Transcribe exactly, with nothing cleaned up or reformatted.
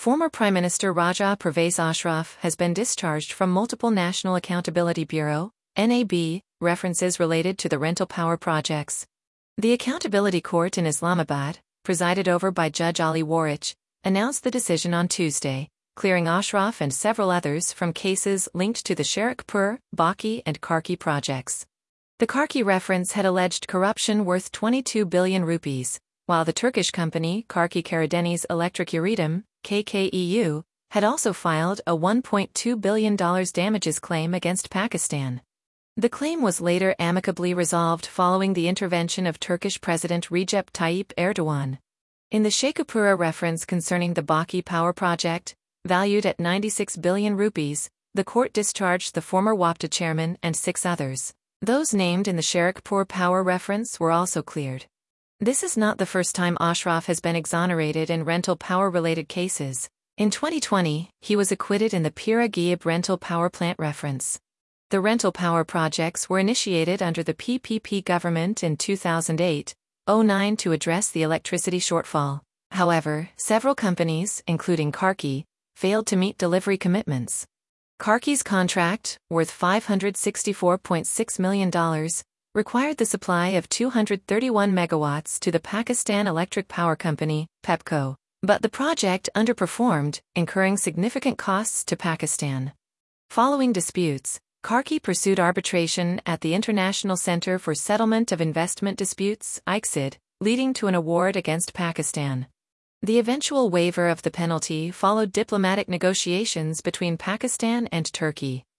Former Prime Minister Raja Pervez Ashraf has been discharged from multiple National Accountability Bureau (N A B) references related to the rental power projects. The Accountability Court in Islamabad, presided over by Judge Ali Warich, announced the decision on Tuesday, clearing Ashraf and several others from cases linked to the Sharikpur, Baki and Karki projects. The Karki reference had alleged corruption worth twenty-two billion rupees, while the Turkish company Karki Karadeniz Electric Uridim, K K E U, had also filed a one point two billion dollars damages claim against Pakistan. The claim was later amicably resolved following the intervention of Turkish President Recep Tayyip Erdogan. In the Sheikhupura reference concerning the Baki power project, valued at ninety-six billion rupees, the court discharged the former WAPDA chairman and six others. Those named in the Sharikpur power reference were also cleared. This is not the first time Ashraf has been exonerated in rental power-related cases. In twenty twenty, he was acquitted in the Pira Ghiab rental power plant reference. The rental power projects were initiated under the P P P government in two thousand eight oh nine to address the electricity shortfall. However, several companies, including Karki, failed to meet delivery commitments. Karki's contract, worth five hundred sixty-four point six million dollars, required the supply of two hundred thirty-one megawatts to the Pakistan Electric Power Company, PEPCO, but the project underperformed, incurring significant costs to Pakistan. Following disputes, Karki pursued arbitration at the International Center for Settlement of Investment Disputes, I C S I D, leading to an award against Pakistan. The eventual waiver of the penalty followed diplomatic negotiations between Pakistan and Turkey.